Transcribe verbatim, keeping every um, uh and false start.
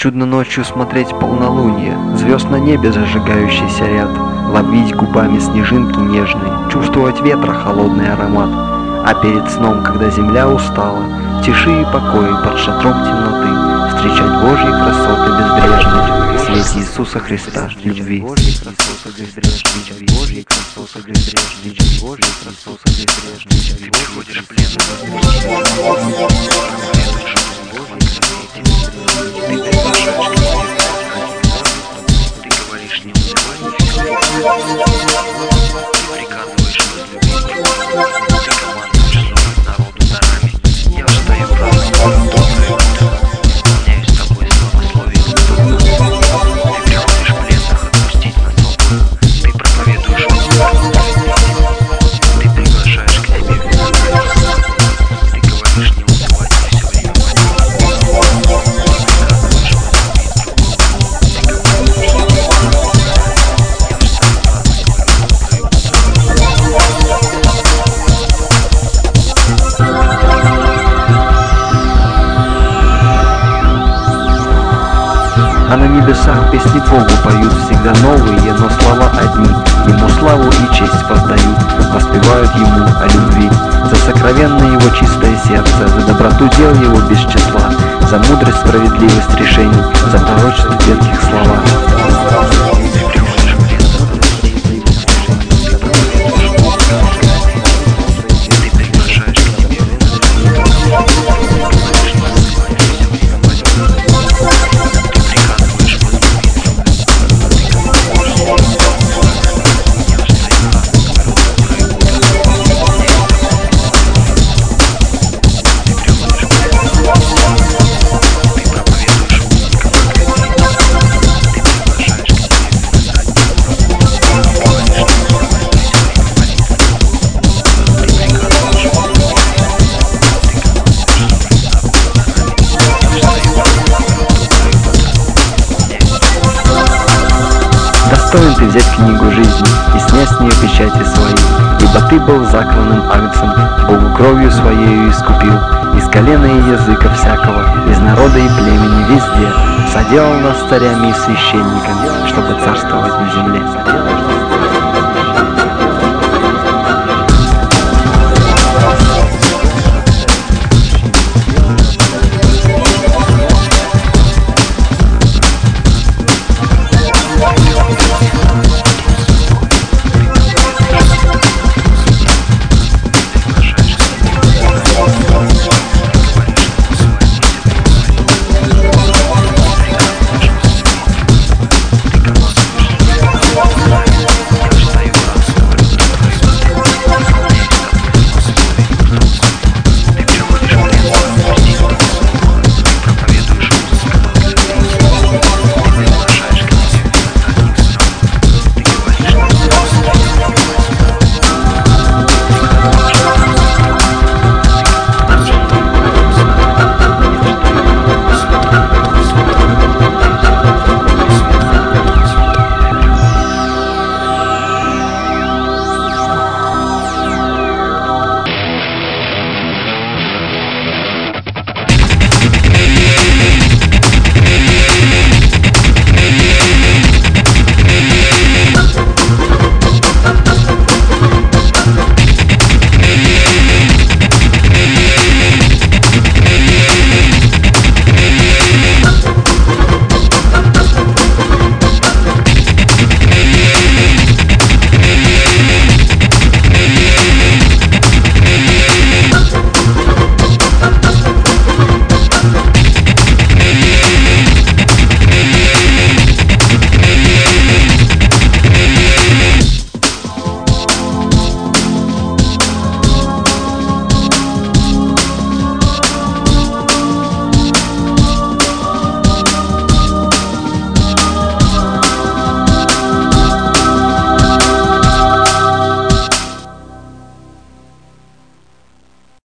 Чудно ночью смотреть полнолуние, звезд на небе зажигающийся ряд, ловить губами снежинки нежные, чувствовать ветра холодный аромат. А перед сном, когда земля устала, тиши и покой под шатром темноты, встречать Божьи красоты безбрежные в свете Иисуса Христа, любви. Ты приходишь в плен, ты приглашаешь к себе, ты говоришь не унывай, ты приказываешь возлюбить, ты командуешь служить народу дарами, я встаю праздновать доброе утро, исполняюсь с тобой славословие, ты приходишь пленных отпустить на свободу, ты проповедуешь возлюбить, ты приглашаешь к себе виноградник, ты говоришь не унывать и все время А на небесах песни Богу поют всегда новые, но слова одни. Ему славу и честь воздают, воспевают Ему о любви. За сокровенное Его чистое сердце, за доброту дел Его без числа, за мудрость, справедливость решений, за пророчество ветхих слова. Достоин ты взять книгу жизни и снять с нее печати свои, ибо ты был закланным агнцем, Богу кровью своею искупил, из колена и языка всякого, из народа и племени везде, соделал нас царями и священниками, чтобы царствовать на земле.